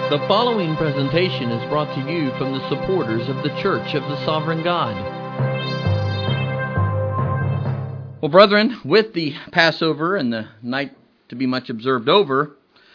The following presentation is brought to you from the supporters of the Church of the Sovereign God. Well, brethren, with the Passover and the night to be much observed over,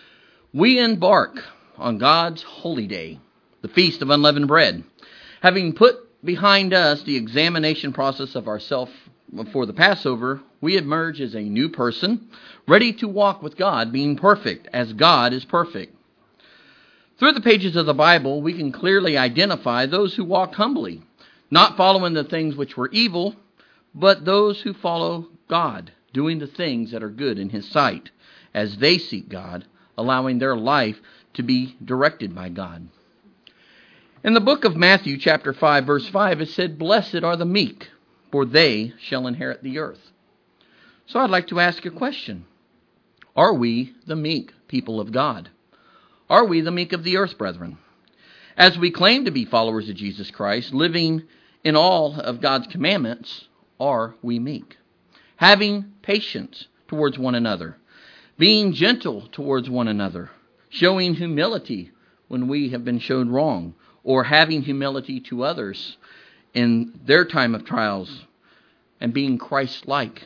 we embark on God's holy day, the Feast of Unleavened Bread. Having put behind us the examination process of ourself for the Passover, we emerge as a new person, ready to walk with God, being perfect as God is perfect. Through the pages of the Bible, we can clearly identify those who walked humbly, not following the things which were evil, but those who follow God, doing the things that are good in His sight, as they seek God, allowing their life to be directed by God. In the book of Matthew, chapter 5, verse 5, it said, "Blessed are the meek, for they shall inherit the earth." So I'd like to ask a question. Are we the meek people of God? Are we the meek of the earth, brethren? As we claim to be followers of Jesus Christ, living in all of God's commandments, are we meek? Having patience towards one another, being gentle towards one another, showing humility when we have been shown wrong, or having humility to others in their time of trials, and being Christ-like,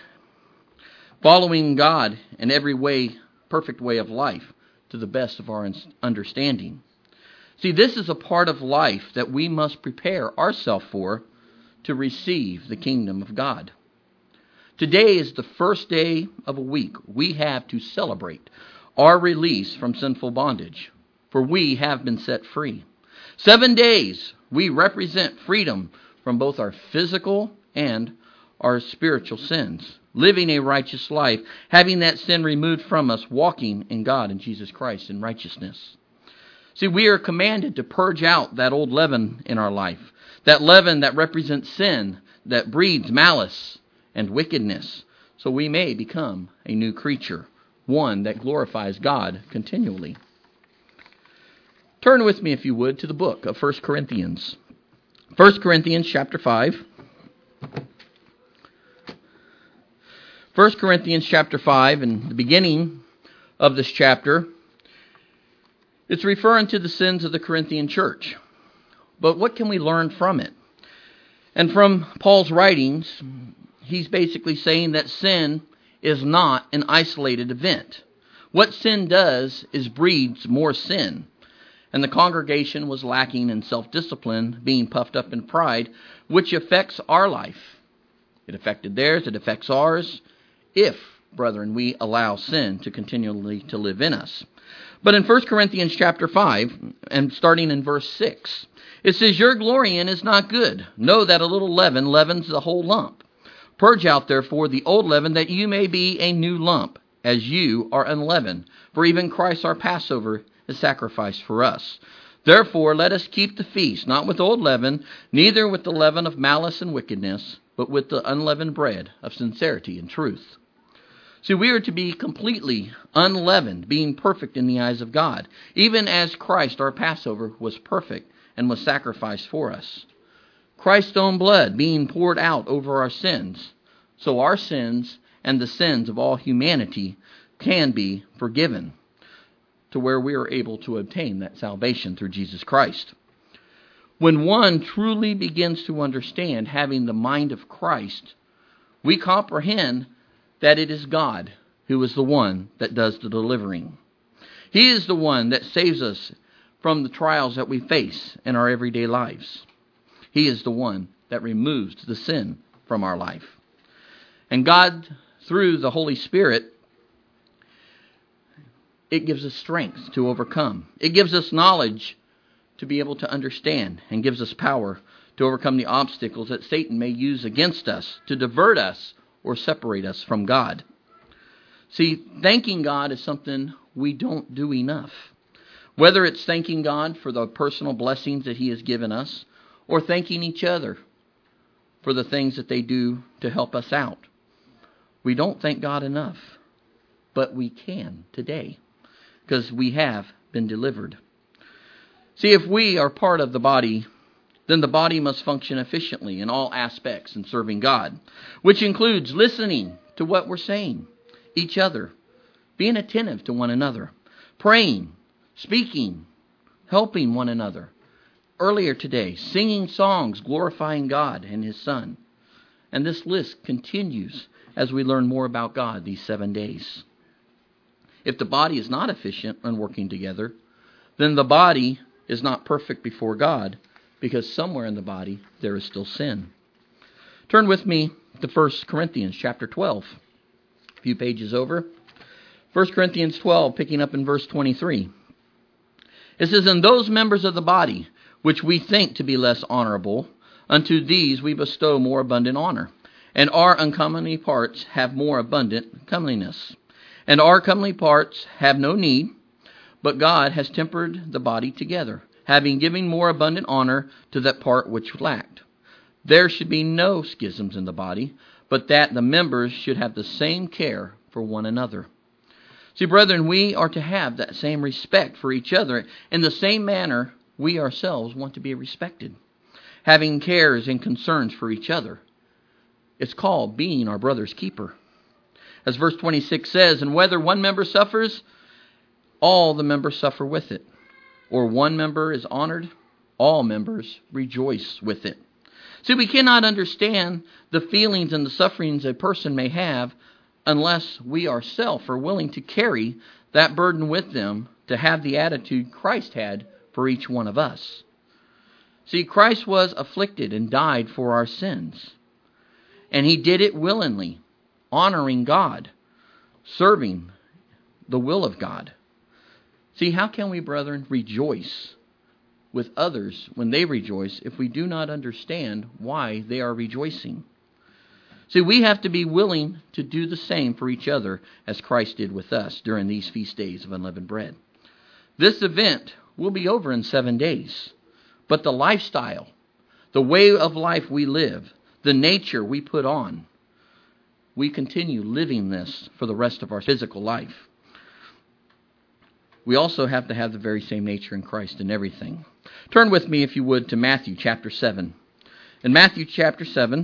following God in every way, perfect way of life, to the best of our understanding. See, this is a part of life that we must prepare ourselves for to receive the kingdom of God. Today is the first day of a week we have to celebrate our release from sinful bondage, for we have been set free. 7 days we represent freedom from both our physical and our spiritual sins, living a righteous life, having that sin removed from us, walking in God and Jesus Christ in righteousness. See, we are commanded to purge out that old leaven in our life, that leaven that represents sin, that breeds malice and wickedness, so we may become a new creature, one that glorifies God continually. Turn with me, if you would, to the book of 1 Corinthians. 1 Corinthians chapter 5. 1 Corinthians chapter 5, in the beginning of this chapter, it's referring to the sins of the Corinthian church. But what can we learn from it? And from Paul's writings, he's basically saying that sin is not an isolated event. What sin does is breeds more sin. And the congregation was lacking in self-discipline, being puffed up in pride, which affects our life. It affected theirs, it affects ours, if, brethren, we allow sin to continually to live in us. But in 1 Corinthians chapter 5, and starting in verse 6, it says, "Your glorying is not good. Know that a little leaven leavens the whole lump. Purge out, therefore, the old leaven, that you may be a new lump, as you are unleavened. For even Christ our Passover is sacrificed for us. Therefore, let us keep the feast, not with old leaven, neither with the leaven of malice and wickedness, but with the unleavened bread of sincerity and truth." See, we are to be completely unleavened, being perfect in the eyes of God, even as Christ, our Passover, was perfect and was sacrificed for us. Christ's own blood being poured out over our sins, so our sins and the sins of all humanity can be forgiven, to where we are able to obtain that salvation through Jesus Christ. When one truly begins to understand having the mind of Christ, we comprehend that it is God who is the one that does the delivering. He is the one that saves us from the trials that we face in our everyday lives. He is the one that removes the sin from our life. And God, through the Holy Spirit, it gives us strength to overcome. It gives us knowledge to be able to understand, and gives us power to overcome the obstacles that Satan may use against us to divert us or separate us from God. See, thanking God is something we don't do enough. Whether it's thanking God for the personal blessings that He has given us, or thanking each other for the things that they do to help us out. We don't thank God enough, but we can today, because we have been delivered. See, if we are part of the body, then the body must function efficiently in all aspects in serving God, which includes listening to what we're saying, each other, being attentive to one another, praying, speaking, helping one another. Earlier today, singing songs glorifying God and His Son. And this list continues as we learn more about God these 7 days. If the body is not efficient when working together, then the body is not perfect before God, because somewhere in the body there is still sin. Turn with me to 1 Corinthians chapter 12. A few pages over. 1 Corinthians 12, picking up in verse 23. It says, "And those members of the body which we think to be less honorable, unto these we bestow more abundant honor. And our uncomely parts have more abundant comeliness. And our comely parts have no need, but God has tempered the body together, having given more abundant honor to that part which lacked. There should be no schisms in the body, but that the members should have the same care for one another." See, brethren, we are to have that same respect for each other in the same manner we ourselves want to be respected, having cares and concerns for each other. It's called being our brother's keeper. As verse 26 says, "And whether one member suffers, all the members suffer with it. Or one member is honored, all members rejoice with it." See, we cannot understand the feelings and the sufferings a person may have unless we ourselves are willing to carry that burden with them, to have the attitude Christ had for each one of us. See, Christ was afflicted and died for our sins. And He did it willingly, honoring God, serving the will of God. See, how can we, brethren, rejoice with others when they rejoice if we do not understand why they are rejoicing? See, we have to be willing to do the same for each other as Christ did with us during these feast days of unleavened bread. This event will be over in 7 days, but the lifestyle, the way of life we live, the nature we put on, we continue living this for the rest of our physical life. We also have to have the very same nature in Christ in everything. Turn with me, if you would, to Matthew chapter 7. In Matthew chapter 7,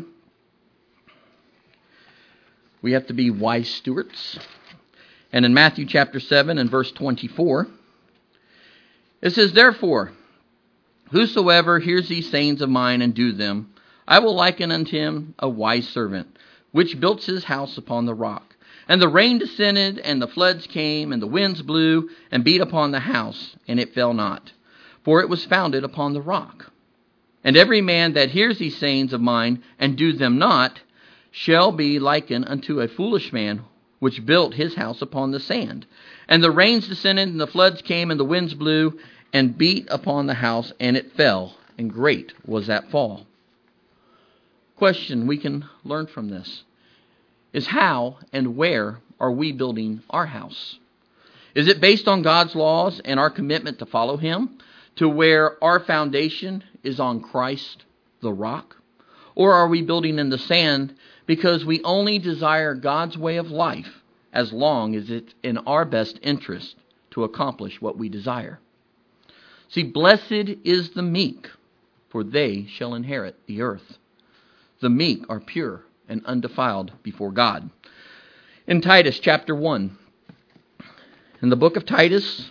we have to be wise stewards. And in Matthew chapter 7 and verse 24, it says, "Therefore, whosoever hears these sayings of mine and do them, I will liken unto him a wise servant, which built his house upon the rock. And the rain descended, and the floods came, and the winds blew, and beat upon the house, and it fell not, for it was founded upon the rock. And every man that hears these sayings of mine, and do them not, shall be likened unto a foolish man, which built his house upon the sand. And the rains descended, and the floods came, and the winds blew, and beat upon the house, and it fell, and great was that fall." Question we can learn from this is, how and where are we building our house? Is it based on God's laws and our commitment to follow Him, to where our foundation is on Christ, the rock? Or are we building in the sand because we only desire God's way of life as long as it's in our best interest to accomplish what we desire? See, blessed is the meek, for they shall inherit the earth. The meek are pure and undefiled before God. In Titus chapter 1, in the book of Titus,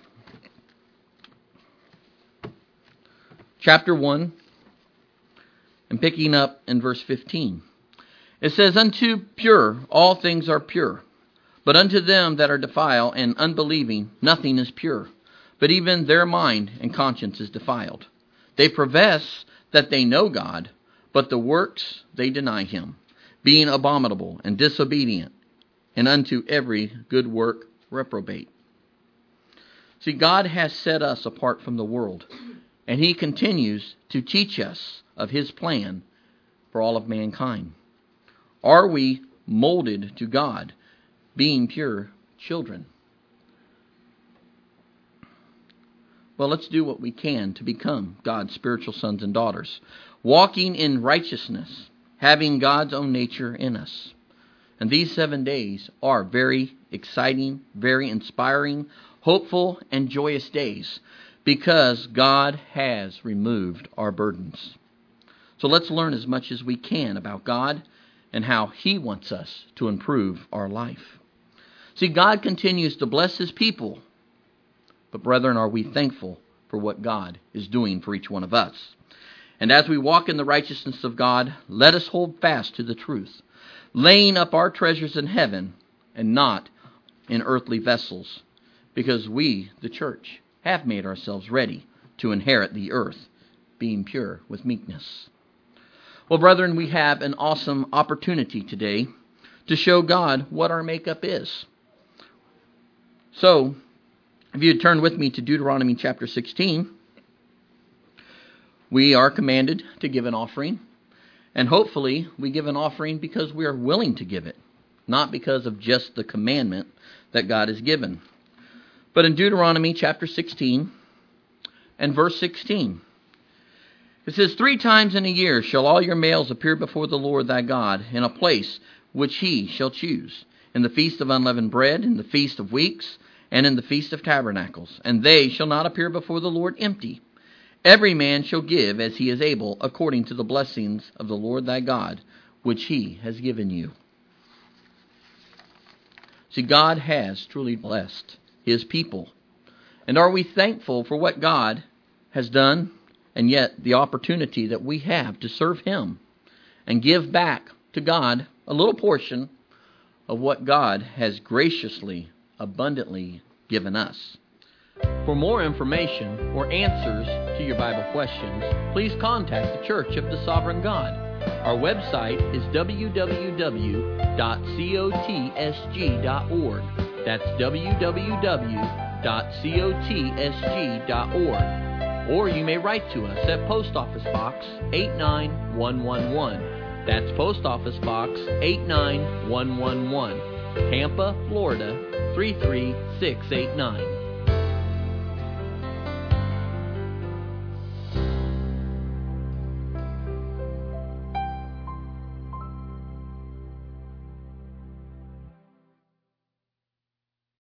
chapter 1, and picking up in verse 15, it says, "Unto pure all things are pure, but unto them that are defiled and unbelieving nothing is pure, but even their mind and conscience is defiled. They profess that they know God, but the works they deny Him, being abominable and disobedient, and unto every good work reprobate." See, God has set us apart from the world, and He continues to teach us of His plan for all of mankind. Are we molded to God, being pure children? Well, let's do what we can to become God's spiritual sons and daughters, walking in righteousness, having God's own nature in us. And these 7 days are very exciting, very inspiring, hopeful, and joyous days because God has removed our burdens. So let's learn as much as we can about God and how He wants us to improve our life. See, God continues to bless His people. But brethren, are we thankful for what God is doing for each one of us. And as we walk in the righteousness of God, let us hold fast to the truth, laying up our treasures in heaven and not in earthly vessels, because we, the church, have made ourselves ready to inherit the earth, being pure with meekness. Well, brethren, we have an awesome opportunity today to show God what our makeup is. So, if you'd turn with me to Deuteronomy chapter 16, we are commanded to give an offering, and hopefully we give an offering because we are willing to give it, not because of just the commandment that God has given. But in Deuteronomy chapter 16 and verse 16, it says, 3 times in a year shall all your males appear before the Lord thy God in a place which he shall choose, in the feast of unleavened bread, in the feast of weeks, and in the feast of tabernacles. And they shall not appear before the Lord empty. Every man shall give as he is able, according to the blessings of the Lord thy God, which he has given you. See, God has truly blessed his people. And are we thankful for what God has done, and yet the opportunity that we have to serve him and give back to God a little portion of what God has graciously, abundantly given us? For more information or answers to your Bible questions, please contact the Church of the Sovereign God. Our website is www.cotsg.org. That's www.cotsg.org. Or you may write to us at Post Office Box 89111. That's Post Office Box 89111, Tampa, Florida 33689.